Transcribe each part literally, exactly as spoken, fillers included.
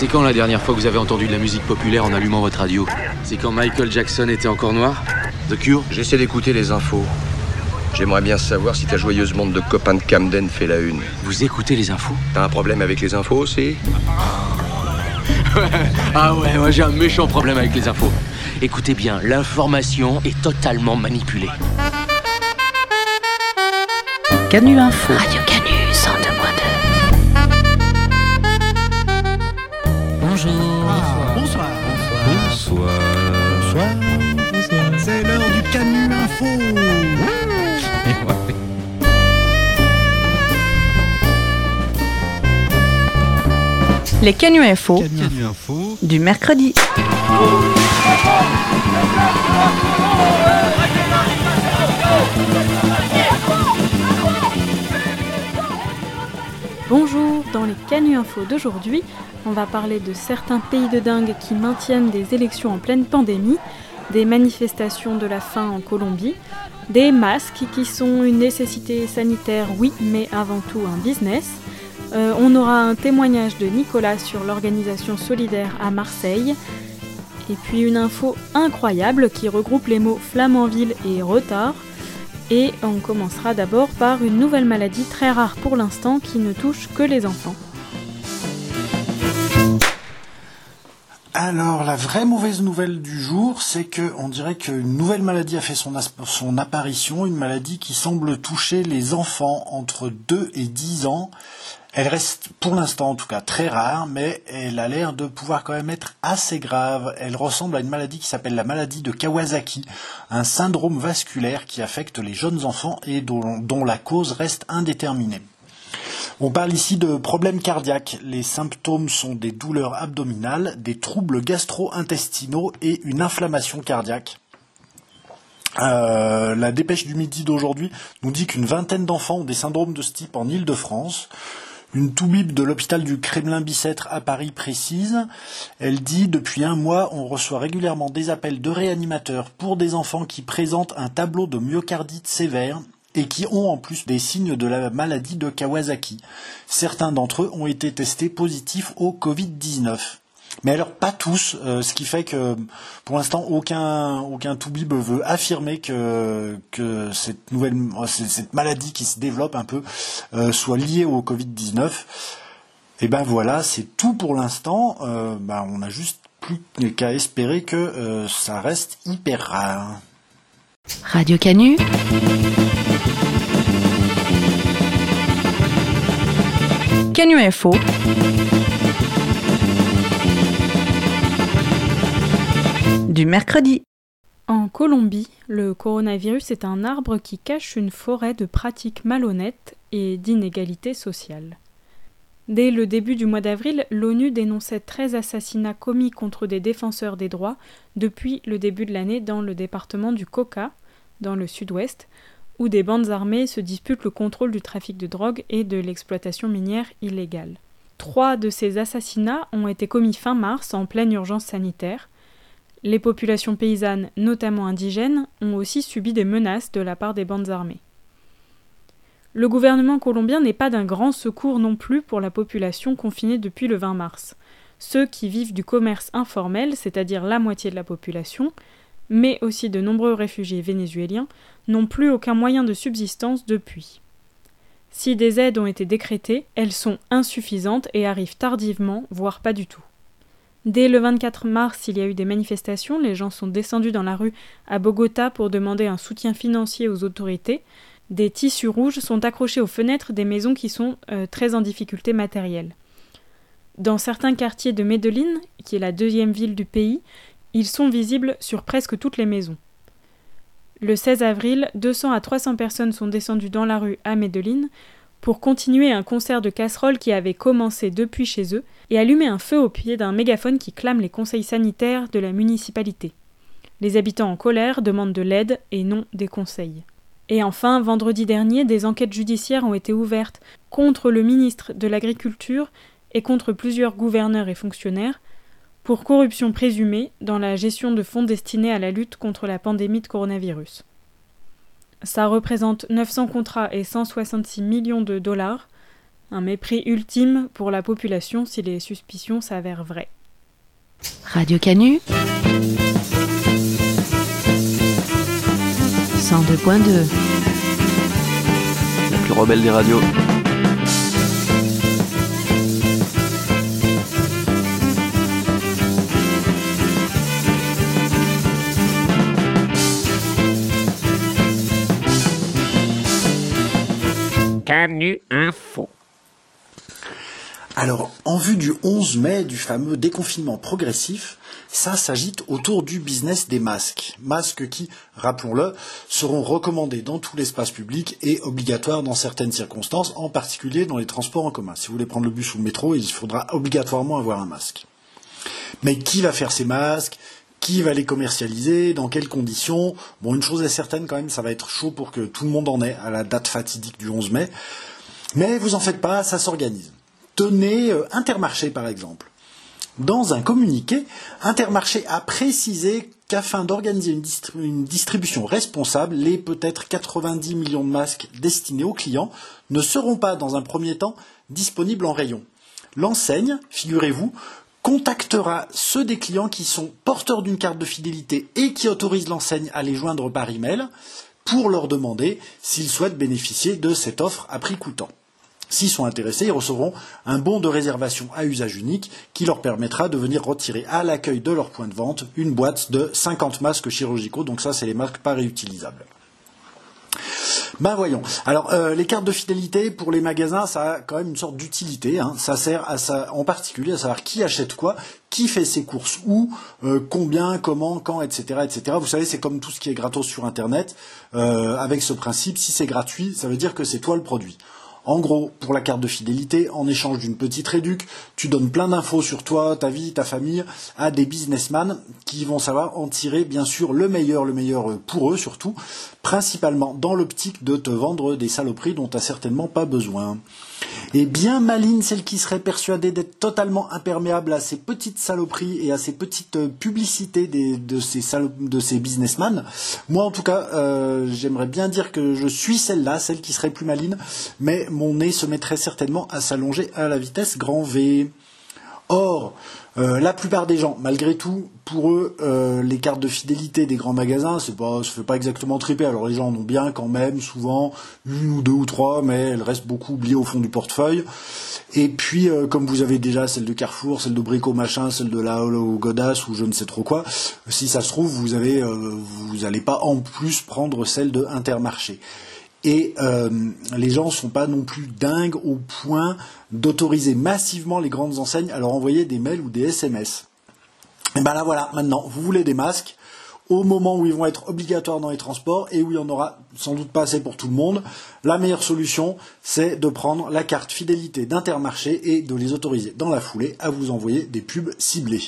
C'est quand la dernière fois que vous avez entendu de la musique populaire en allumant votre radio? C'est quand Michael Jackson était encore noir? The Cure? J'essaie d'écouter les infos. J'aimerais bien savoir si ta joyeuse bande de copains de Camden fait la une. Vous écoutez les infos? T'as un problème avec les infos aussi? Ah ouais, moi j'ai un méchant problème avec les infos. Écoutez bien, l'information est totalement manipulée. Canu Info. Radio Canu, cent deux point deux. Bonjour. Ah, bonsoir. Bonsoir. Bonsoir. Bonsoir. C'est l'heure du Canu Info. Les Canu Info, Canu Info du mercredi. Bonjour, dans les Canu Info d'aujourd'hui, on va parler de certains pays de dingue qui maintiennent des élections en pleine pandémie, des manifestations de la faim en Colombie, des masques qui sont une nécessité sanitaire, oui, mais avant tout un business. Euh, on aura un témoignage de Nicolas sur l'organisation solidaire à Marseille, et puis une info incroyable qui regroupe les mots Flamanville et retard. Et on commencera d'abord par une nouvelle maladie très rare pour l'instant qui ne touche que les enfants. Alors, la vraie mauvaise nouvelle du jour, c'est que on dirait qu'une nouvelle maladie a fait son, as- son apparition, une maladie qui semble toucher les enfants entre deux et dix ans. Elle reste, pour l'instant en tout cas, très rare, mais elle a l'air de pouvoir quand même être assez grave. Elle ressemble à une maladie qui s'appelle la maladie de Kawasaki, un syndrome vasculaire qui affecte les jeunes enfants et dont, dont la cause reste indéterminée. On parle ici de problèmes cardiaques. Les symptômes sont des douleurs abdominales, des troubles gastro-intestinaux et une inflammation cardiaque. Euh, la dépêche du midi d'aujourd'hui nous dit qu'une vingtaine d'enfants ont des syndromes de ce type en Île-de-France. Une toubib de l'hôpital du Kremlin-Bicêtre à Paris précise, elle dit « Depuis un mois, on reçoit régulièrement des appels de réanimateurs pour des enfants qui présentent un tableau de myocardite sévère et qui ont en plus des signes de la maladie de Kawasaki. Certains d'entre eux ont été testés positifs au covid dix-neuf. » Mais alors pas tous, euh, ce qui fait que pour l'instant aucun aucun toubib veut affirmer que que cette nouvelle cette maladie qui se développe un peu euh, soit liée au covid dix-neuf. Et ben voilà, c'est tout pour l'instant. Euh, ben on a juste plus qu'à espérer que euh, ça reste hyper rare. Radio Canu. Canu Info. Du mercredi. En Colombie, le coronavirus est un arbre qui cache une forêt de pratiques malhonnêtes et d'inégalités sociales. Dès le début du mois d'avril, l'ONU dénonçait treize assassinats commis contre des défenseurs des droits depuis le début de l'année dans le département du Cauca, dans le sud-ouest, où des bandes armées se disputent le contrôle du trafic de drogue et de l'exploitation minière illégale. Trois de ces assassinats ont été commis fin mars en pleine urgence sanitaire. Les populations paysannes, notamment indigènes, ont aussi subi des menaces de la part des bandes armées. Le gouvernement colombien n'est pas d'un grand secours non plus pour la population confinée depuis le vingt mars. Ceux qui vivent du commerce informel, c'est-à-dire la moitié de la population, mais aussi de nombreux réfugiés vénézuéliens, n'ont plus aucun moyen de subsistance depuis. Si des aides ont été décrétées, elles sont insuffisantes et arrivent tardivement, voire pas du tout. Dès le vingt-quatre mars, il y a eu des manifestations, les gens sont descendus dans la rue à Bogota pour demander un soutien financier aux autorités. Des tissus rouges sont accrochés aux fenêtres des maisons qui sont euh, très en difficulté matérielle. Dans certains quartiers de Medellín, qui est la deuxième ville du pays, ils sont visibles sur presque toutes les maisons. Le seize avril, deux cents à trois cents personnes sont descendues dans la rue à Medellín pour continuer un concert de casseroles qui avait commencé depuis chez eux et allumer un feu au pied d'un mégaphone qui clame les conseils sanitaires de la municipalité. Les habitants en colère demandent de l'aide et non des conseils. Et enfin, vendredi dernier, des enquêtes judiciaires ont été ouvertes contre le ministre de l'Agriculture et contre plusieurs gouverneurs et fonctionnaires pour corruption présumée dans la gestion de fonds destinés à la lutte contre la pandémie de coronavirus. Ça représente neuf cents contrats et cent soixante-six millions de dollars. Un mépris ultime pour la population si les suspicions s'avèrent vraies. Radio Canu cent deux point deux. La plus rebelle des radios. Canu Info. Alors, en vue du onze mai, du fameux déconfinement progressif, ça s'agite autour du business des masques. Masques qui, rappelons-le, seront recommandés dans tout l'espace public et obligatoires dans certaines circonstances, en particulier dans les transports en commun. Si vous voulez prendre le bus ou le métro, il faudra obligatoirement avoir un masque. Mais qui va faire ces masques ? Qui va les commercialiser ? Dans quelles conditions ? Bon, une chose est certaine quand même, ça va être chaud pour que tout le monde en ait à la date fatidique du onze mai. Mais vous en faites pas, ça s'organise. Tenez, euh, Intermarché par exemple. Dans un communiqué, Intermarché a précisé qu'afin d'organiser une, distri- une distribution responsable, les peut-être quatre-vingt-dix millions de masques destinés aux clients ne seront pas dans un premier temps disponibles en rayon. L'enseigne, figurez-vous, contactera ceux des clients qui sont porteurs d'une carte de fidélité et qui autorisent l'enseigne à les joindre par email pour leur demander s'ils souhaitent bénéficier de cette offre à prix coûtant. S'ils sont intéressés, ils recevront un bon de réservation à usage unique qui leur permettra de venir retirer à l'accueil de leur point de vente une boîte de cinquante masques chirurgicaux. Donc ça, c'est les masques pas réutilisables. Ben voyons. Alors euh, les cartes de fidélité pour les magasins, ça a quand même une sorte d'utilité. Hein. Ça sert à ça, en particulier à savoir qui achète quoi, qui fait ses courses où, euh, combien, comment, quand, et cetera, et cetera. Vous savez, c'est comme tout ce qui est gratos sur Internet. Euh, avec ce principe, si c'est gratuit, ça veut dire que c'est toi le produit. En gros, pour la carte de fidélité, en échange d'une petite réduc, tu donnes plein d'infos sur toi, ta vie, ta famille, à des businessmen qui vont savoir en tirer bien sûr le meilleur, le meilleur pour eux surtout, principalement dans l'optique de te vendre des saloperies dont tu n'as certainement pas besoin. Et bien maligne celle qui serait persuadée d'être totalement imperméable à ces petites saloperies et à ces petites publicités des, de, ces salo- de ces businessmen. Moi en tout cas, euh, j'aimerais bien dire que je suis celle-là, celle qui serait plus maligne, mais mon nez se mettrait certainement à s'allonger à la vitesse grand V. Or, euh, la plupart des gens, malgré tout, pour eux, euh, les cartes de fidélité des grands magasins, c'est pas, ça fait pas exactement triper. Alors les gens en ont bien quand même, souvent, une ou deux ou trois, mais elles restent beaucoup oubliées au fond du portefeuille. Et puis, euh, comme vous avez déjà celle de Carrefour, celle de Brico Machin, celle de la Holo Godas ou je ne sais trop quoi, si ça se trouve, vous avez, euh, vous allez pas en plus prendre celle de Intermarché. Et euh, les gens ne sont pas non plus dingues au point d'autoriser massivement les grandes enseignes à leur envoyer des mails ou des S M S. Et ben là voilà, maintenant, vous voulez des masques, au moment où ils vont être obligatoires dans les transports et où il n'y en aura sans doute pas assez pour tout le monde, la meilleure solution, c'est de prendre la carte fidélité d'Intermarché et de les autoriser dans la foulée à vous envoyer des pubs ciblées.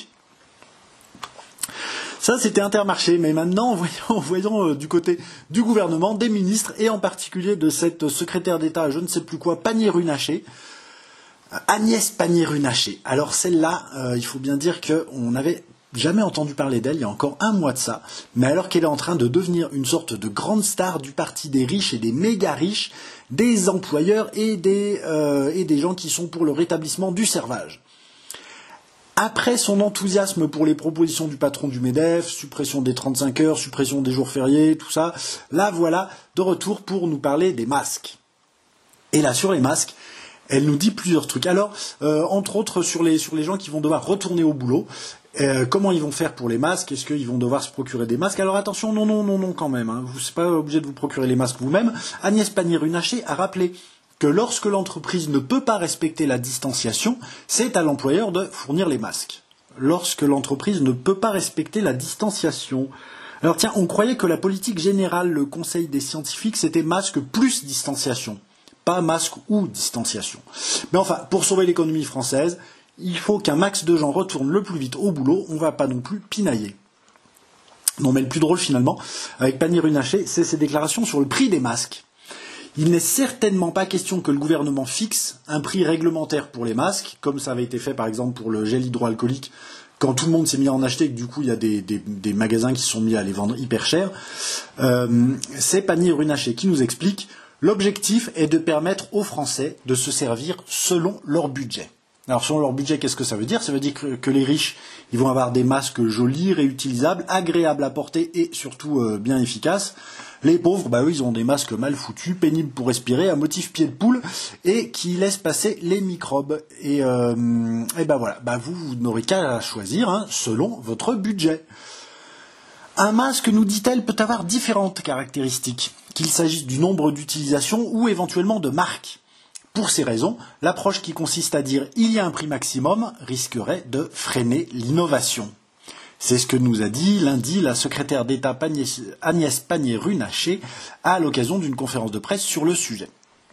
Ça, c'était Intermarché, mais maintenant, voyons, voyons euh, du côté du gouvernement, des ministres, et en particulier de cette secrétaire d'État, je ne sais plus quoi, Pannier-Runacher, euh, Agnès Pannier-Runacher. Alors celle-là, euh, il faut bien dire qu'on n'avait jamais entendu parler d'elle il y a encore un mois de ça, mais alors qu'elle est en train de devenir une sorte de grande star du parti des riches et des méga riches, des employeurs et des, euh, et des gens qui sont pour le rétablissement du servage. Après son enthousiasme pour les propositions du patron du MEDEF, suppression des trente-cinq heures, suppression des jours fériés, tout ça, là voilà de retour pour nous parler des masques. Et là sur les masques, elle nous dit plusieurs trucs. Alors, euh, entre autres sur les, sur les gens qui vont devoir retourner au boulot, euh, comment ils vont faire pour les masques ? Est-ce qu'ils vont devoir se procurer des masques ? Alors attention, non, non, non, non quand même, hein. Vous n'êtes pas obligé de vous procurer les masques vous-même. Agnès Pannier-Runacher a rappelé que lorsque l'entreprise ne peut pas respecter la distanciation, c'est à l'employeur de fournir les masques. Lorsque l'entreprise ne peut pas respecter la distanciation. Alors tiens, on croyait que la politique générale, le conseil des scientifiques, c'était masque plus distanciation. Pas masque ou distanciation. Mais enfin, pour sauver l'économie française, il faut qu'un max de gens retournent le plus vite au boulot, on ne va pas non plus pinailler. Non mais le plus drôle finalement, avec Pannier-Runacher, c'est ses déclarations sur le prix des masques. Il n'est certainement pas question que le gouvernement fixe un prix réglementaire pour les masques, comme ça avait été fait par exemple pour le gel hydroalcoolique, quand tout le monde s'est mis à en acheter et que du coup il y a des, des, des magasins qui se sont mis à les vendre hyper cher. Euh, c'est Pannier-Runacher qui nous explique: L'objectif est de permettre aux Français de se servir selon leur budget. Alors selon leur budget, qu'est-ce que ça veut dire ? Ça veut dire que, que les riches, ils vont avoir des masques jolis, réutilisables, agréables à porter et surtout euh, bien efficaces. Les pauvres, bah eux, ils ont des masques mal foutus, pénibles pour respirer, à motif pied de poule et qui laissent passer les microbes. Et, euh, et ben voilà, bah vous, vous n'aurez qu'à choisir hein, selon votre budget. Un masque, nous dit-elle, peut avoir différentes caractéristiques, qu'il s'agisse du nombre d'utilisations ou éventuellement de marques. Pour ces raisons, l'approche qui consiste à dire « il y a un prix maximum » risquerait de freiner l'innovation. C'est ce que nous a dit lundi la secrétaire d'État Agnès Pannier-Runacher à l'occasion d'une conférence de presse sur le sujet.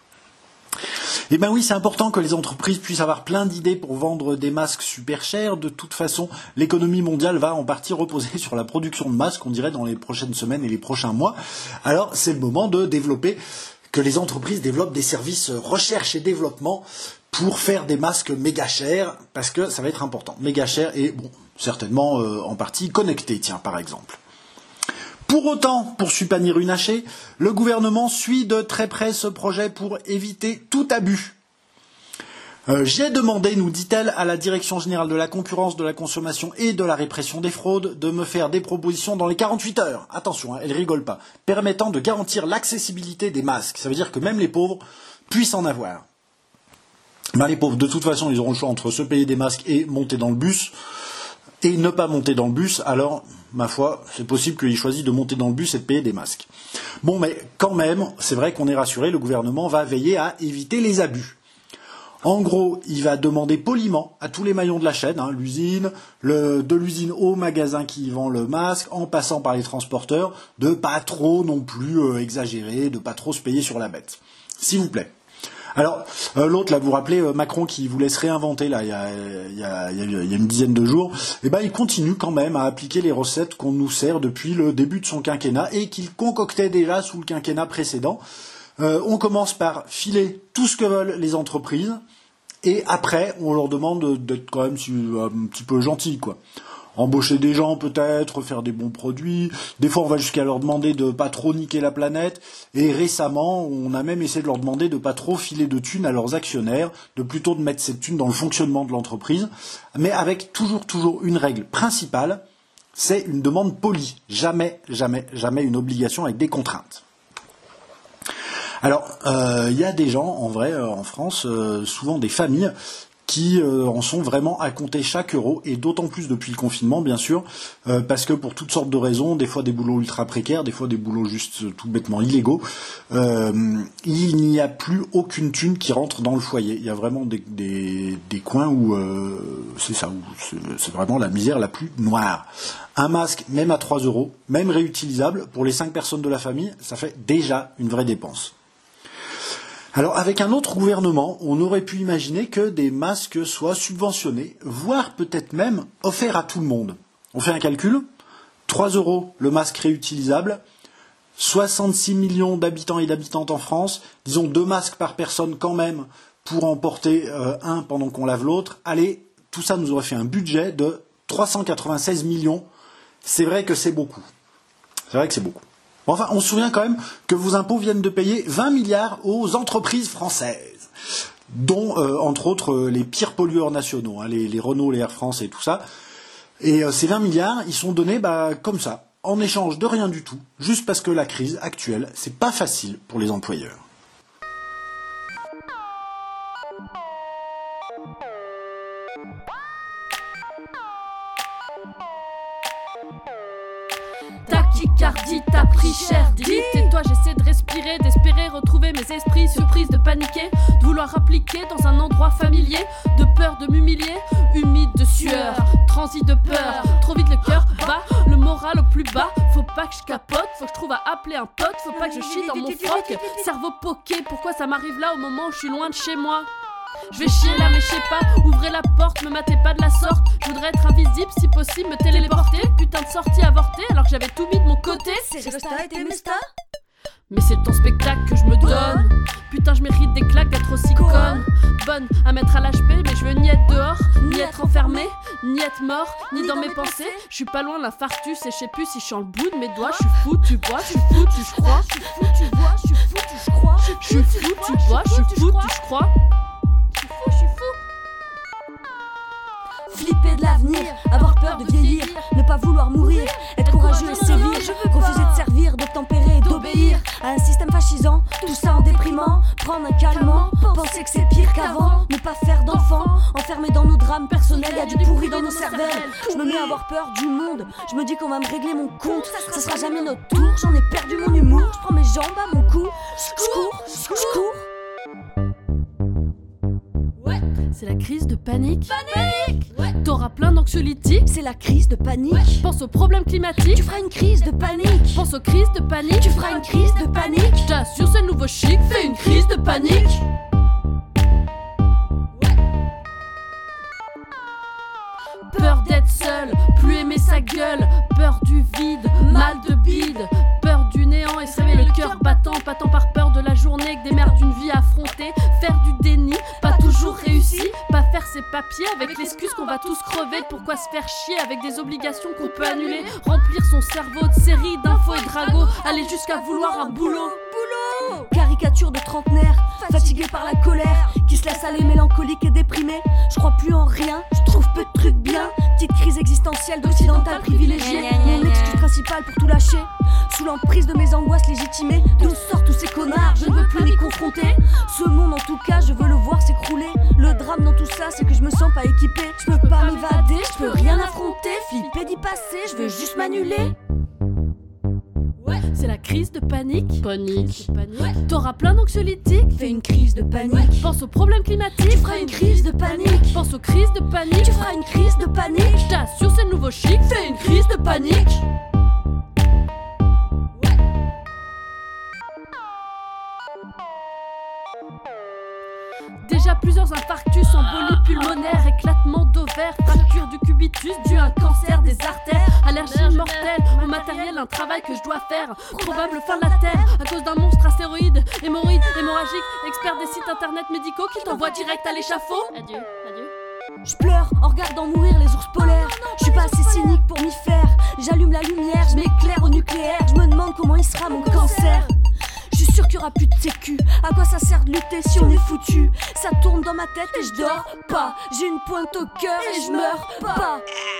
Eh bien oui, c'est important que les entreprises puissent avoir plein d'idées pour vendre des masques super chers. De toute façon, l'économie mondiale va en partie reposer sur la production de masques, on dirait, dans les prochaines semaines et les prochains mois. Alors, c'est le moment de développer, que les entreprises développent des services recherche et développement pour faire des masques méga chers, parce que ça va être important. Méga chers et, bon, certainement euh, en partie connectés, tiens, par exemple. Pour autant, poursuit Pannier-Runacher, le gouvernement suit de très près ce projet pour éviter tout abus. Euh, j'ai demandé, nous dit-elle, à la Direction générale de la concurrence, de la consommation et de la répression des fraudes de me faire des propositions dans les quarante-huit heures, attention, hein, elle rigole pas, permettant de garantir l'accessibilité des masques. Ça veut dire que même les pauvres puissent en avoir. Ben, les pauvres, de toute façon, ils auront le choix entre se payer des masques et monter dans le bus. Et ne pas monter dans le bus, alors, ma foi, c'est possible qu'ils choisissent de monter dans le bus et de payer des masques. Bon, mais quand même, c'est vrai qu'on est rassuré, le gouvernement va veiller à éviter les abus. En gros, il va demander poliment à tous les maillons de la chaîne, hein, l'usine, le, de l'usine au magasin qui vend le masque, en passant par les transporteurs, de pas trop non plus euh, exagérer, de pas trop se payer sur la bête. S'il vous plaît. Alors, euh, l'autre, là, vous vous rappelez, euh, Macron qui voulait se réinventer, là, il y a, il y a, il y a, il y a une dizaine de jours, eh ben, il continue quand même à appliquer les recettes qu'on nous sert depuis le début de son quinquennat et qu'il concoctait déjà sous le quinquennat précédent. Euh, on commence par filer tout ce que veulent les entreprises et après, on leur demande d'être quand même un petit peu gentils, quoi. Embaucher des gens peut-être, faire des bons produits. Des fois, on va jusqu'à leur demander de pas trop niquer la planète. Et récemment, on a même essayé de leur demander de pas trop filer de thunes à leurs actionnaires, de plutôt de mettre cette thune dans le fonctionnement de l'entreprise, mais avec toujours, toujours une règle principale, c'est une demande polie. Jamais, jamais, jamais une obligation avec des contraintes. Alors, il euh, y a des gens, en vrai, euh, en France, euh, souvent des familles, qui euh, en sont vraiment à compter chaque euro, et d'autant plus depuis le confinement, bien sûr, euh, parce que pour toutes sortes de raisons, des fois des boulots ultra précaires, des fois des boulots juste euh, tout bêtement illégaux, euh, il n'y a plus aucune thune qui rentre dans le foyer. Il y a vraiment des, des, des coins où euh, c'est ça, où c'est, c'est vraiment la misère la plus noire. Un masque, même à trois euros, même réutilisable, pour les cinq personnes de la famille, ça fait déjà une vraie dépense. Alors, avec un autre gouvernement, on aurait pu imaginer que des masques soient subventionnés, voire peut-être même offerts à tout le monde. On fait un calcul, trois euros le masque réutilisable, soixante-six millions d'habitants et d'habitantes en France, disons deux masques par personne quand même, pour en porter euh, un pendant qu'on lave l'autre. Allez, tout ça nous aurait fait un budget de trois cent quatre-vingt-seize millions. C'est vrai que c'est beaucoup. C'est vrai que c'est beaucoup. Enfin, on se souvient quand même que vos impôts viennent de payer vingt milliards aux entreprises françaises, dont, euh, entre autres, euh, les pires pollueurs nationaux, hein, les, les Renault, les Air France et tout ça. Et euh, ces vingt milliards, ils sont donnés bah, comme ça, en échange de rien du tout, juste parce que la crise actuelle, c'est pas facile pour les employeurs. Tachycardie, t'as pris cher, dit. Et toi j'essaie de respirer, d'espérer retrouver mes esprits. Surprise de paniquer, de vouloir appliquer dans un endroit familier. De peur de m'humilier, humide de sueur, transi de peur. Trop vite le cœur bat, le moral au plus bas. Faut pas que je capote, faut que je trouve à appeler un pote. Faut pas que je chie dans mon froc, cerveau poqué. Pourquoi ça m'arrive là au moment où je suis loin de chez moi? Je vais chier là mais je sais pas, ouvrez la porte, me matez pas de la sorte. Je voudrais être invisible, si possible me téléporter. Putain de sortie avortée alors que j'avais tout mis de mon côté. C'est Resta et tes Mesta. Mais c'est ton spectacle que je me donne. Putain, je mérite des claques d'être aussi conne. Bonne à mettre à l'H P, mais je veux ni être dehors, ni être enfermé, ni être mort, ni dans mes pensées. Je suis pas loin de l'infarctus et je sais plus si je suis en le bout de mes doigts. Je suis fou, tu vois, je suis fou, tu crois. Je suis fou, tu vois, je suis fou, tu crois. Je suis fou, tu vois, je suis fou, tu crois. Je suis fou, je suis fou. Flipper de l'avenir, avoir peur de vieillir, ne pas vouloir mourir, être courageux et sévir, refuser de servir, d'obtempérer et d'obéir à un système fascisant, tout ça en déprimant, prendre un calmant, penser que c'est pire qu'avant, ne pas faire d'enfants, enfermés dans nos drames personnels, y'a du pourri dans nos cervelles, je me mets à avoir peur du monde, je me dis qu'on va me régler mon compte, ça sera jamais notre tour, j'en ai perdu mon humour, je prends mes jambes à mon cou, je cours, je cours. C'est la crise de panique. Panique ouais. T'auras plein d'anxiolytiques. C'est la crise de panique. Ouais. Pense aux problèmes climatiques. Tu feras une crise de panique. Pense aux crises de panique. Tu feras une crise de panique. Je t'assure, c'est le nouveau chic. Fais une crise de panique. Ouais. Peur d'être seul, plus aimer sa gueule. Peur du vide, mal de bide. Peur du néant et se réveiller le cœur battant. Pas tant par peur de la journée que des mères d'une vie affrontée. Faire du déni, pas toujours réussi. Pas faire ses papiers avec l'excuse qu'on va tous crever. Pourquoi se faire chier avec des obligations qu'on peut annuler. Remplir son cerveau de séries d'infos et de ragots. Aller jusqu'à vouloir un boulot. Boulot. Caricature de trentenaire, fatigué par la colère, qui se laisse aller mélancolique et déprimé. Je crois plus en rien, je trouve peu de trucs bien. Petite crise existentielle d'occidental privilégié. Mon excuse principale pour tout lâcher. Sous l'emprise de mes angoisses légitimées. D'où sortent tous ces connards, je ne veux plus m'y confronter. Ce monde en tout cas, je veux le voir s'écrouler. Le drame dans tout ça, c'est que je me sens pas équipée. Je peux pas m'évader, je peux rien affronter. Flipper d'y passer, je veux juste m'annuler. C'est la crise de panique. Panique. Ouais. T'auras plein d'anxiolytiques. Fais une crise de panique. Pense aux problèmes climatiques. Tu feras une crise de panique. Pense aux crises de panique. Tu feras une crise de panique. Je t'assure, c'est le nouveau chic. Fais une crise de panique. Déjà plusieurs infarctus, embolie pulmonaire, éclatement d'ovaire, fracture du cubitus dû à un cancer des artères, allergie mortelle au matériel, un travail que je dois faire, probable fin de la terre à cause d'un monstre astéroïde, hémorroïde, hémorragique, expert des sites internet médicaux qui t'envoient direct à l'échafaud. Adieu, adieu. Je pleure en regardant mourir les ours polaires. Je suis pas assez cynique pour m'y faire. J'allume la lumière, je m'éclaire au nucléaire. Je me demande comment il sera mon cancer. Je suis sûr qu'il y aura plus de sécu. À quoi ça sert de lutter si on est foutu? Ça tourne dans ma tête et je dors pas. J'ai une pointe au cœur et je meurs pas.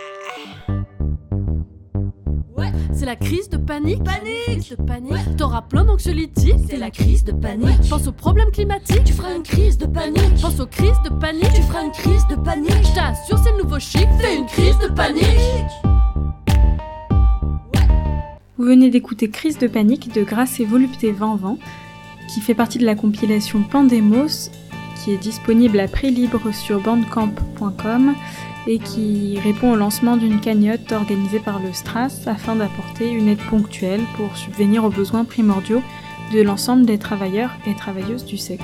C'est la crise de panique. Panique. Crise de panique. Ouais. T'auras plein d'anxiolytiques. C'est la crise de panique. Pense aux problèmes climatiques. Tu feras une crise de panique. Pense aux crises de panique. Tu feras une crise de panique. Je t'assure, c'est le nouveau chic. Fais une crise de panique. Vous venez d'écouter Crise de panique de Grâce et Volupté vingt vingt, qui fait partie de la compilation Pandemos, qui est disponible à prix libre sur bandcamp point com et qui répond au lancement d'une cagnotte organisée par le Stras afin d'apporter une aide ponctuelle pour subvenir aux besoins primordiaux de l'ensemble des travailleurs et travailleuses du sexe.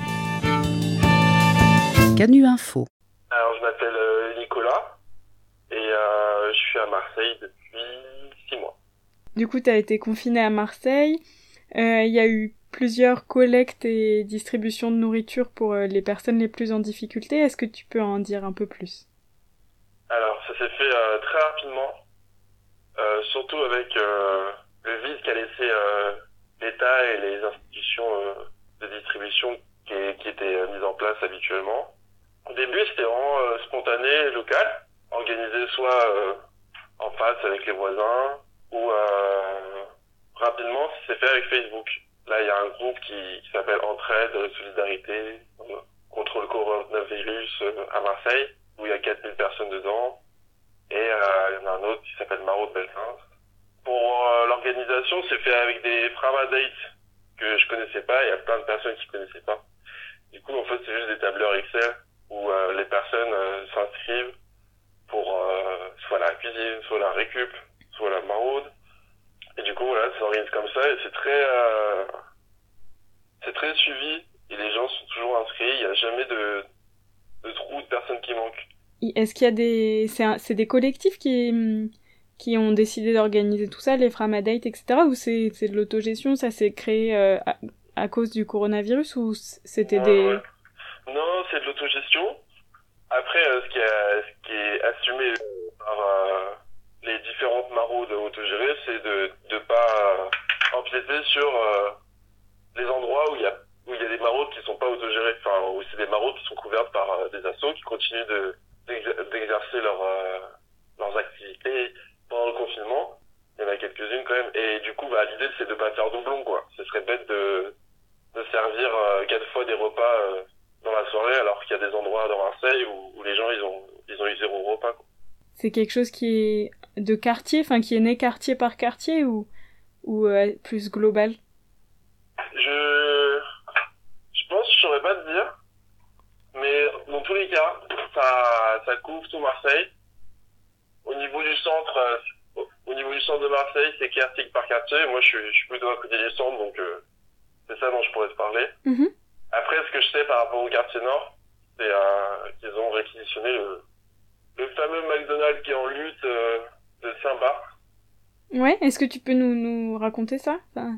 Canu Info. Alors je m'appelle euh, Nicolas et euh, je suis à Marseille depuis six mois. Du coup, tu as été confiné à Marseille. Il euh, y a eu plusieurs collectes et distributions de nourriture pour euh, les personnes les plus en difficulté. Est-ce que tu peux en dire un peu plus? Alors, ça s'est fait euh, très rapidement, euh, surtout avec euh, le vide qu'a laissé euh, l'État et les institutions euh, de distribution qui, qui étaient euh, mises en place habituellement. Au début, c'était vraiment euh, spontané, local, organisé soit euh, en face avec les voisins, ou euh, rapidement, ça s'est fait avec Facebook. Là, il y a un groupe qui, qui s'appelle Entraide, Solidarité, euh, contre le coronavirus euh, à Marseille, où il y a quatre mille personnes dedans. Et euh, il y en a un autre qui s'appelle Maraude Beltins. Pour euh, l'organisation, c'est fait avec des Framadates que je connaissais pas. Il y a plein de personnes qui connaissaient pas. Du coup, en fait, c'est juste des tableurs Excel où euh, les personnes euh, s'inscrivent pour euh, soit la cuisine, soit la récup, soit la maraude. Et du coup, voilà, ça s'organise comme ça et c'est très, euh, c'est très suivi et les gens sont toujours inscrits. Il n'y a jamais de, de trou de personnes qui manquent. Est-ce qu'il y a des, c'est, un... c'est des collectifs qui, qui ont décidé d'organiser tout ça, les Framadates, et cetera, ou c'est, c'est de l'autogestion, ça s'est créé euh, à, à cause du coronavirus ou c'était ouais, des... Ouais. Non, c'est de l'autogestion. Après, euh, ce, qui a, ce qui est assumé par euh, les différentes maraudes autogérées, c'est de ne pas empiéter sur euh, les endroits où il y a où il y a des maraudes qui sont pas autogérées, enfin où c'est des maraudes qui sont couvertes par euh, des assos qui continuent de d'exercer leur, euh, leurs activités pendant le confinement. Il y en a quelques-unes quand même. Et du coup, bah, l'idée, c'est de pas faire doublon, quoi. Ce serait bête de, de servir euh, quatre fois des repas euh, dans la soirée, alors qu'il y a des endroits dans Marseille où, où les gens, ils ont, ils ont eu zéro repas, quoi. C'est quelque chose qui est de quartier, enfin qui est né quartier par quartier ou, ou euh, plus global? Je, je pense, je saurais pas te dire. Mais dans tous les cas, ça, ça couvre tout Marseille. Au niveau du centre, euh, au niveau du centre de Marseille, c'est quartier par quartier. Moi, je suis, je suis plutôt à côté du centre, donc euh, c'est ça dont je pourrais te parler. Mm-hmm. Après, ce que je sais par rapport au quartier nord, c'est euh, qu'ils ont réquisitionné le, le fameux McDonald's qui est en lutte euh, de Saint-Barth. Ouais, est-ce que tu peux nous, nous raconter ça? Enfin...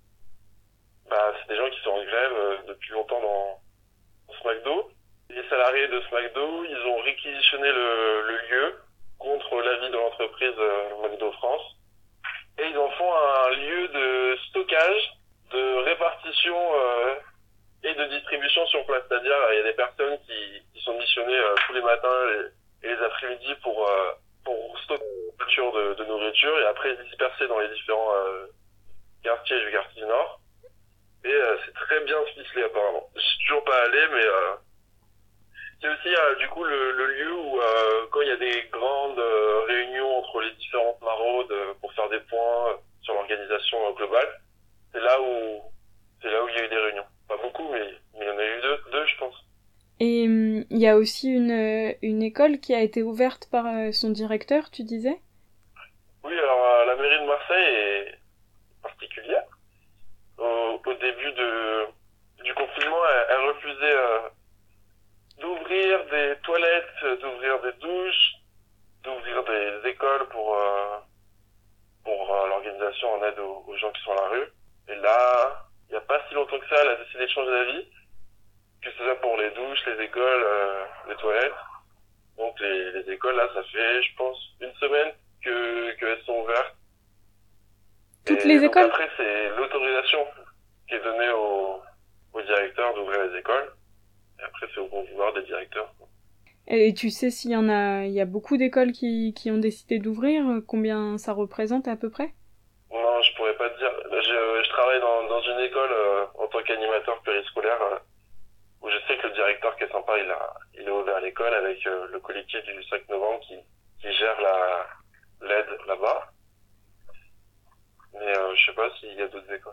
Bah, c'est des gens qui sont en grève euh, depuis longtemps dans, dans ce McDo. Les salariés de ce McDo, ils ont réquisitionné le, le lieu contre l'avis de l'entreprise euh, McDo France. Et ils en font un lieu de stockage, de répartition euh, et de distribution sur place. C'est-à-dire, il y a des personnes qui, qui sont missionnées euh, tous les matins et, et les après-midi pour, euh, pour stocker la voiture de, de nourriture et après disperser dans les différents euh, quartiers du quartier du Nord. Et euh, c'est très bien ficelé apparemment. Je suis toujours pas allé, mais... Euh, c'est aussi euh, du coup le, le lieu où euh, quand il y a des grandes euh, réunions entre les différentes maraudes euh, pour faire des points euh, sur l'organisation euh, globale, c'est là où c'est là où il y a eu des réunions. Pas beaucoup, mais, mais il y en a eu deux, deux je pense. Et il hum, y a aussi une, une école qui a été ouverte par euh, son directeur, tu disais? Oui, alors euh, la mairie de Marseille est particulière. Au, au début de, du confinement, elle, elle refusait euh, d'ouvrir des toilettes, d'ouvrir des douches, d'ouvrir des écoles pour euh, pour euh, l'organisation en aide aux, aux gens qui sont à la rue. Et là, il n'y a pas si longtemps que ça, elle a décidé de changer d'avis, que ce soit pour les douches, les écoles, euh, les toilettes. Donc les, les écoles, là, ça fait, je pense, une semaine que qu'elles sont ouvertes. Toutes et les donc écoles? Après, c'est l'autorisation qui est donnée au, au directeur d'ouvrir les écoles. Et après, c'est au bon vouloir des directeurs. Et tu sais s'il y en a, il y a beaucoup d'écoles qui, qui ont décidé d'ouvrir, combien ça représente à peu près? Non, je pourrais pas te dire. Je, je travaille dans, dans une école euh, en tant qu'animateur périscolaire euh, où je sais que le directeur qui est sympa, il a, il a ouvert l'école avec euh, le collectif du cinq novembre qui, qui gère la, l'aide là-bas. Mais euh, je sais pas s'il y a d'autres écoles.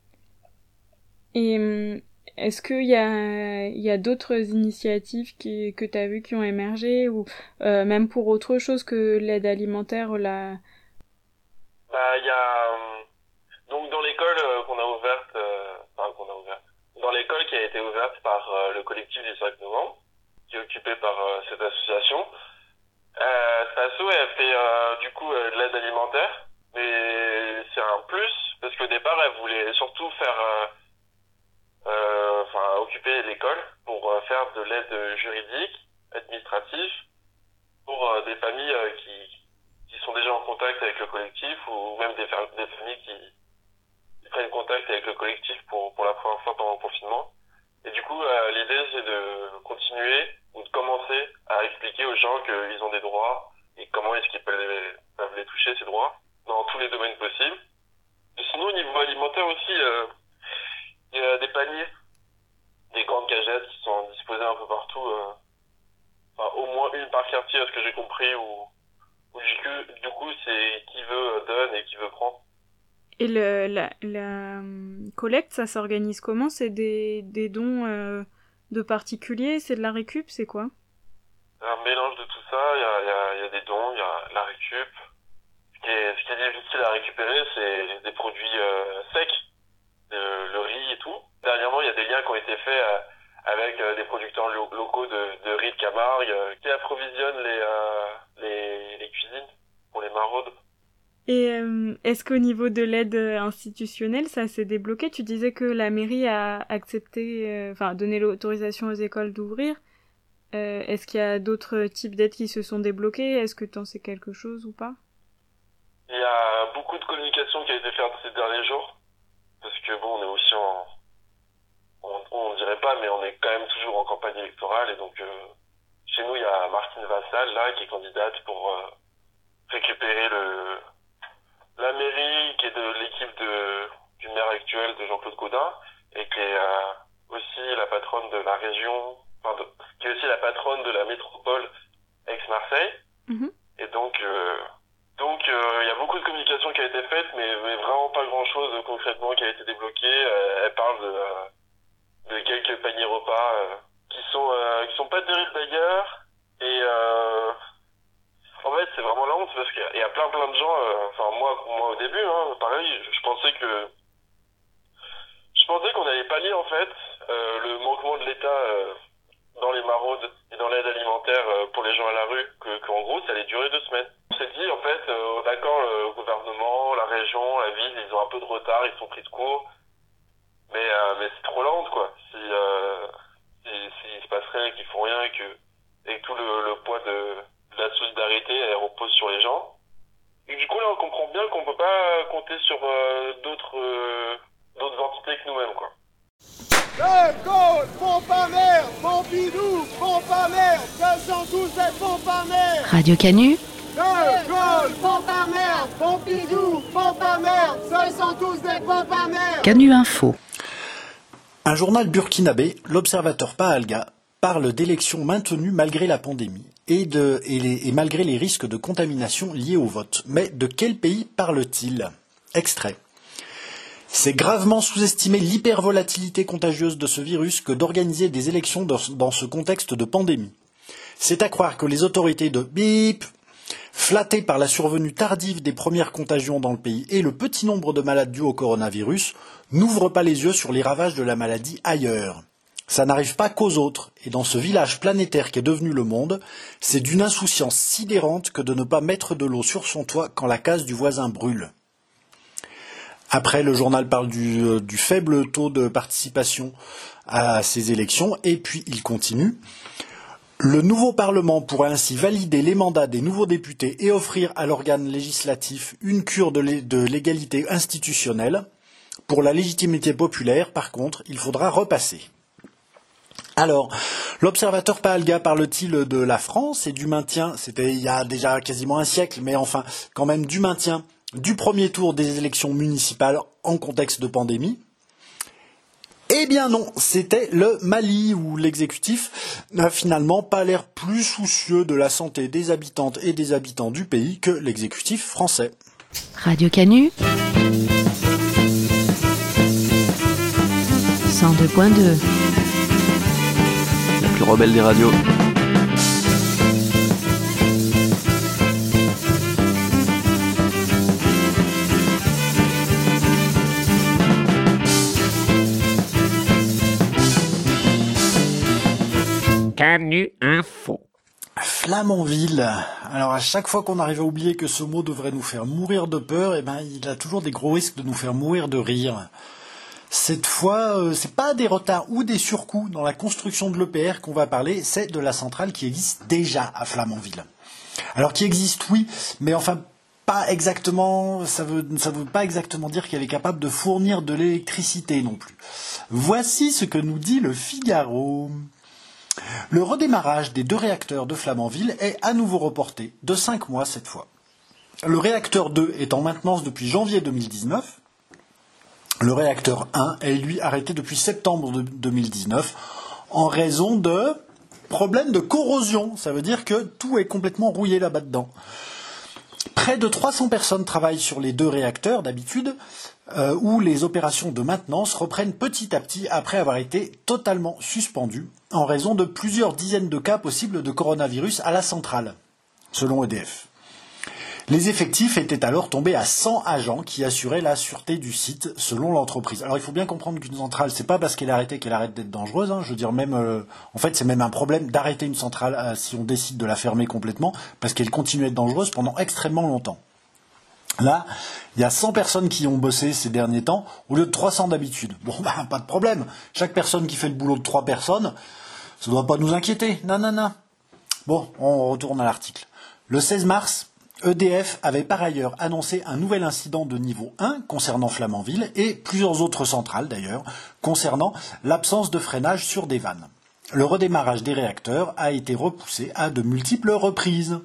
Et est-ce qu'il y a, il y a d'autres initiatives qui, que tu as vues qui ont émergé ou euh, même pour autre chose que l'aide alimentaire la... Bah, il y a... Euh, donc dans l'école euh, qu'on a ouverte... Euh, enfin, qu'on a ouverte... Dans l'école qui a été ouverte par euh, le collectif du cinq novembre, qui est occupé par euh, cette association, euh, cette asso, elle fait euh, du coup euh, de l'aide alimentaire, mais c'est un plus, parce qu'au départ, elle voulait surtout faire... Euh, Euh, enfin occuper l'école pour euh, faire de l'aide juridique, administrative pour euh, des familles euh, qui qui sont déjà en contact avec le collectif ou même des, des familles qui, qui prennent contact avec le collectif pour pour la première fois pendant le confinement. Et du coup euh, l'idée c'est de continuer ou de commencer à expliquer aux gens qu'ils ont des droits et comment est-ce qu'ils peuvent les, peuvent les toucher ces droits dans tous les domaines possibles. Et sinon au niveau alimentaire aussi euh, il y a des paniers, des grandes cagettes qui sont disposées un peu partout, euh, enfin, au moins une par quartier, à ce que j'ai compris, où, où du, coup, du coup c'est qui veut donne et qui veut prend. Et le, la, la euh, collecte, ça s'organise comment? C'est des, des dons euh, de particuliers? C'est de la récup? C'est quoi? Un mélange de tout ça, il y a, y, a, y a des dons, il y a la récup. Ce qui est, ce qui est difficile à récupérer, c'est des produits euh, secs. Le, le riz et tout. Dernièrement, il y a des liens qui ont été faits euh, avec euh, des producteurs lo- locaux de, de riz de Camargue euh, qui approvisionnent les, euh, les, les cuisines pour les maraudes. Et euh, est-ce qu'au niveau de l'aide institutionnelle, ça s'est débloqué? Tu disais que la mairie a accepté, enfin euh, donné l'autorisation aux écoles d'ouvrir. Euh, est-ce qu'il y a d'autres types d'aides qui se sont débloquées? Est-ce que tu en sais quelque chose ou pas? Il y a beaucoup de communication qui a été faite ces derniers jours, parce que bon, on est aussi en, on, on dirait pas, mais on est quand même toujours en campagne électorale, et donc euh, chez nous il y a Martine Vassal là qui est candidate pour euh, récupérer le la mairie, qui est de l'équipe de du maire actuel de Jean-Claude Gaudin, et qui est euh, aussi la patronne de la région, enfin de, qui est aussi la patronne de la métropole Aix-Marseille. Mmh. Et donc euh, donc il euh, y a beaucoup de communication qui a été faite, mais, mais vraiment pas grand-chose euh, concrètement qui a été débloqué. Euh, elle parle de euh, de quelques paniers repas euh, qui sont euh, qui sont pas terribles d'ailleurs, et euh, en fait, c'est vraiment la honte parce qu'il y, y a plein plein de gens, euh, enfin moi, moi au début, hein, pareil, je, je pensais que, je pensais qu'on allait pallier en fait euh, le manquement de l'État euh, dans les maraudes et dans l'aide alimentaire euh, pour les gens à la rue, que qu'en gros ça allait durer deux semaines. On s'est dit en fait, euh, d'accord, le gouvernement, la région, la ville, ils ont un peu de retard, ils sont pris de court, mais euh, mais c'est trop la honte quoi. Si euh, si, si il se passe rien, qu'ils font rien, et que et que tout le, le poids de la solidarité, elle repose sur les gens. Et du coup, là, on comprend bien qu'on peut pas compter sur euh, d'autres euh, d'autres entités que nous-mêmes, quoi. De Gaulle, Pompe-à-Mer, Pompidou, Pompe-à-Mer, deux cent douze et Pompe-à-Mer. Radio Canu. De Gaulle, Pompe-à-Mer, Pompidou, Pompe-à-Mer, deux cent douze et Pompe-à-Mer. Canu Info. Un journal burkinabé, l'Observateur Pahalga, parle d'élections maintenues malgré la pandémie et, de, et, les, et malgré les risques de contamination liés au vote. Mais de quel pays parle-t-il? Extrait. C'est gravement sous-estimer l'hypervolatilité contagieuse de ce virus que d'organiser des élections dans, dans ce contexte de pandémie. C'est à croire que les autorités de bip, flattées par la survenue tardive des premières contagions dans le pays et le petit nombre de malades dus au coronavirus, n'ouvrent pas les yeux sur les ravages de la maladie ailleurs. Ça n'arrive pas qu'aux autres, et dans ce village planétaire qu'est devenu le monde, c'est d'une insouciance sidérante que de ne pas mettre de l'eau sur son toit quand la case du voisin brûle. Après, le journal parle du, euh, du faible taux de participation à ces élections, et puis il continue. Le nouveau Parlement pourra ainsi valider les mandats des nouveaux députés et offrir à l'organe législatif une cure de, lé- de l'égalité institutionnelle. Pour la légitimité populaire, par contre, il faudra repasser. Alors, l'Observateur Pahalga parle-t-il de la France et du maintien, c'était il y a déjà quasiment un siècle, mais enfin, quand même du maintien du premier tour des élections municipales en contexte de pandémie? Eh bien non, c'était le Mali où l'exécutif n'a finalement pas l'air plus soucieux de la santé des habitantes et des habitants du pays que l'exécutif français. Radio Canu cent deux point deux. La plus rebelle des radios. Canu Info. Flamanville. Alors à chaque fois qu'on arrive à oublier que ce mot devrait nous faire mourir de peur, eh ben il a toujours des gros risques de nous faire mourir de rire. Cette fois, euh, c'est pas des retards ou des surcoûts dans la construction de l'E P R qu'on va parler, c'est de la centrale qui existe déjà à Flamanville. Alors qui existe, oui, mais enfin pas exactement, ça veut, ça veut pas exactement dire qu'elle est capable de fournir de l'électricité non plus. Voici ce que nous dit le Figaro. Le redémarrage des deux réacteurs de Flamanville est à nouveau reporté, de cinq mois cette fois. Le réacteur deux est en maintenance depuis janvier deux mille dix-neuf. Le réacteur un est lui arrêté depuis septembre deux mille dix-neuf en raison de problèmes de corrosion. Ça veut dire que tout est complètement rouillé là-bas dedans. Près de trois cents personnes travaillent sur les deux réacteurs d'habitude, euh, où les opérations de maintenance reprennent petit à petit après avoir été totalement suspendues en raison de plusieurs dizaines de cas possibles de coronavirus à la centrale, selon E D F. Les effectifs étaient alors tombés à cent agents qui assuraient la sûreté du site, selon l'entreprise. Alors il faut bien comprendre qu'une centrale, c'est pas parce qu'elle est arrêtée qu'elle arrête d'être dangereuse. Hein. Je veux dire même, euh, en fait, c'est même un problème d'arrêter une centrale euh, si on décide de la fermer complètement, parce qu'elle continue à être dangereuse pendant extrêmement longtemps. Là, il y a cent personnes qui ont bossé ces derniers temps, au lieu de trois cents d'habitude. Bon, bah, pas de problème. Chaque personne qui fait le boulot de trois personnes, ça ne doit pas nous inquiéter. Non, non, non. Bon, on retourne à l'article. Le seize mars, E D F avait par ailleurs annoncé un nouvel incident de niveau un concernant Flamanville et plusieurs autres centrales d'ailleurs, concernant l'absence de freinage sur des vannes. Le redémarrage des réacteurs a été repoussé à de multiples reprises.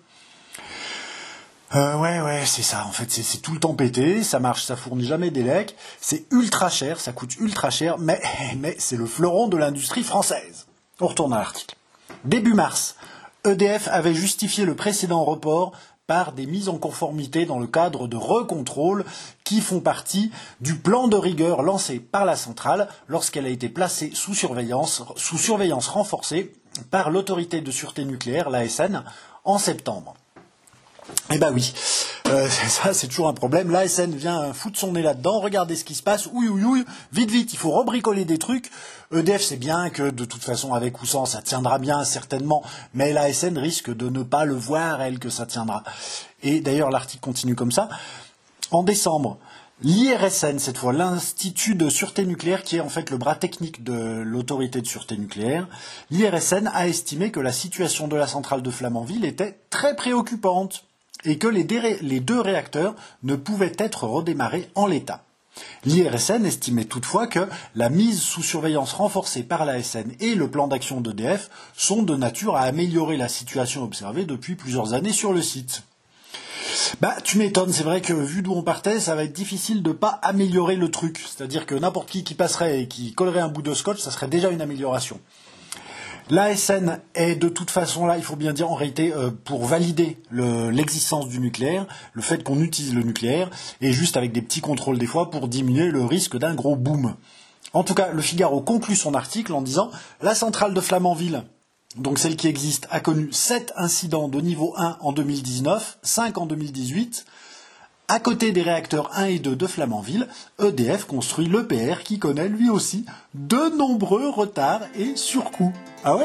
Euh, ouais, ouais, c'est ça. En fait, c'est, c'est tout le temps pété, ça marche, ça fournit jamais d'élec, c'est ultra cher, ça coûte ultra cher, mais, mais c'est le fleuron de l'industrie française. On retourne à l'article. Début mars, E D F avait justifié le précédent report par des mises en conformité dans le cadre de recontrôle qui font partie du plan de rigueur lancé par la centrale lorsqu'elle a été placée sous surveillance, sous surveillance renforcée par l'autorité de sûreté nucléaire, l'A S N, en septembre. Eh ben oui, euh, ça c'est toujours un problème. L'A S N vient foutre son nez là-dedans, regardez ce qui se passe, ouïe ouïe ouïe, vite vite, il faut rebricoler des trucs. E D F sait bien que de toute façon avec ou sans ça tiendra bien certainement, mais l'A S N risque de ne pas le voir, elle, que ça tiendra. Et d'ailleurs l'article continue comme ça. En décembre, l'I R S N, cette fois, l'Institut de sûreté nucléaire, qui est en fait le bras technique de l'autorité de sûreté nucléaire, l'I R S N a estimé que la situation de la centrale de Flamanville était très préoccupante et que les, dé- les deux réacteurs ne pouvaient être redémarrés en l'état. L'I R S N estimait toutefois que la mise sous surveillance renforcée par l'A S N et le plan d'action d'E D F sont de nature à améliorer la situation observée depuis plusieurs années sur le site. Bah, tu m'étonnes, c'est vrai que vu d'où on partait, ça va être difficile de pas améliorer le truc. C'est-à-dire que n'importe qui qui passerait et qui collerait un bout de scotch, ça serait déjà une amélioration. L'A S N est de toute façon là, il faut bien dire en réalité, euh, pour valider le, l'existence du nucléaire, le fait qu'on utilise le nucléaire, et juste avec des petits contrôles des fois pour diminuer le risque d'un gros boom. En tout cas, le Figaro conclut son article en disant « La centrale de Flamanville », donc celle qui existe, a connu sept incidents de niveau un en deux mille dix-neuf, cinq en deux mille dix-huit. À côté des réacteurs un et deux de Flamanville, E D F construit l'E P R qui connaît lui aussi de nombreux retards et surcoûts. Ah ouais ?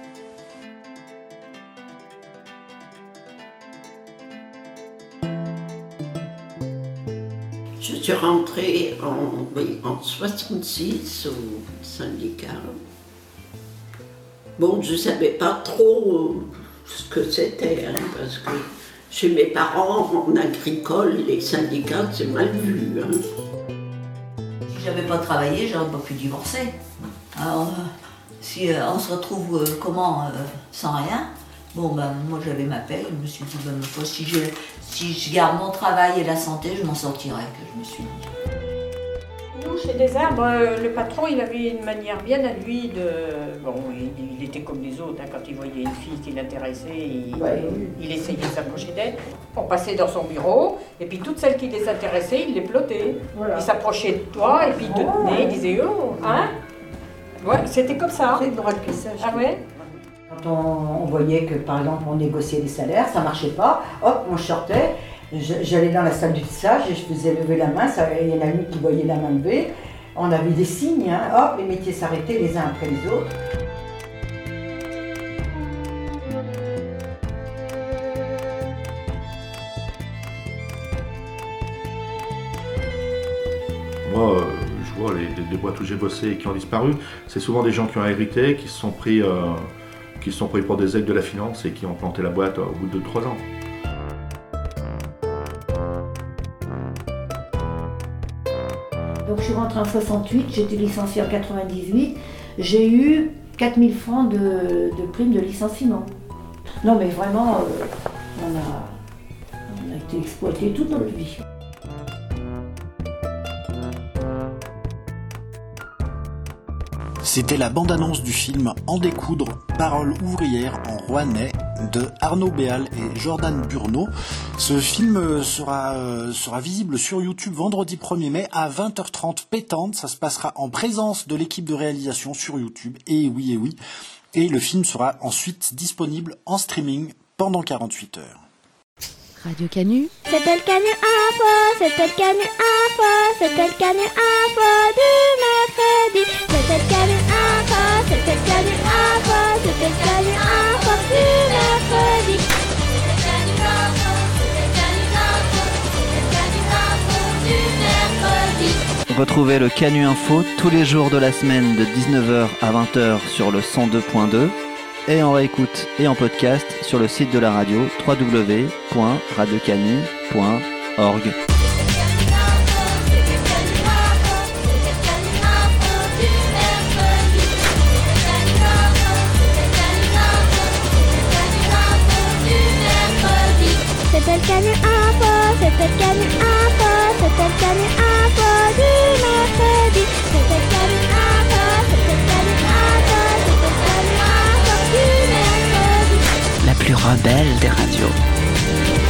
Je suis rentrée en, oui, en soixante-six au syndicat. Bon, je ne savais pas trop ce que c'était, hein, parce que chez mes parents, en agricole, les syndicats, c'est mal vu. Hein. Si j'avais pas travaillé, j'aurais pas pu divorcer. Alors, euh, si euh, on se retrouve euh, comment, euh, sans rien, bon ben moi j'avais ma paie, je me suis dit, ben, fois, si, je, si je garde mon travail et la santé, je m'en sortirai, que je me suis dit. Nous, chez des arbres, le patron, il avait une manière bien à lui de... Bon, il, il était comme les autres, hein, quand il voyait une fille qui l'intéressait, il, ouais. il essayait de s'approcher d'elle. On passait dans son bureau, et puis toutes celles qui les intéressaient, il les plotait. Voilà. Il s'approchait de toi, et puis il te tenait, il disait « Oh, hein ?» Ouais, c'était comme ça. C'est le droit de pissage. Ah ouais? Quand on, on voyait que, par exemple, on négociait les salaires, ça marchait pas, hop, on sortait. J'allais dans la salle du tissage et je faisais lever la main, ça, il y en a une qui voyait la main levée, on avait des signes, hein, hop, les métiers s'arrêtaient les uns après les autres. Moi, euh, je vois les, les boîtes où j'ai bossé et qui ont disparu, c'est souvent des gens qui ont hérité, qui se sont pris, euh, qui se sont pris pour des aides de la finance et qui ont planté la boîte au bout de deux trois ans. Donc je suis rentrée en soixante-huit, j'ai été licenciée en quatre-vingt-dix-huit, j'ai eu quatre mille francs de, de prime de licenciement. Non mais vraiment, euh, on, a, on a été exploités toute notre vie. C'était la bande-annonce du film En découdre, paroles ouvrières en rouennais de Arnaud Béal et Jordan Burneau. Ce film sera, euh, sera visible sur YouTube vendredi premier mai à vingt heures trente pétante. Ça se passera en présence de l'équipe de réalisation sur YouTube. Et oui, et oui. Et le film sera ensuite disponible en streaming pendant quarante-huit heures. Radio Canu. C'était le Canu Info, c'était le Canu Info, c'était le Canu Info du mercredi. C'était le Canu Info, c'était le Canu Info, c'était le Canu Info du mercredi. C'était le Canu Info, c'était le Canu Info, c'était le Canu Retrouvez le Canu Info tous les jours de la semaine de dix-neuf heures à vingt heures sur le cent deux point deux et en réécoute et en podcast sur le site de la radio w w w point radio canu point org. C'était le Canu Info, c'était le Canu Info, c'était le Canu Info du mercredi. C'était le Canu Info, c'était le Canu Info, c'était le Canu Info du mercredi. La plus rebelle des radios.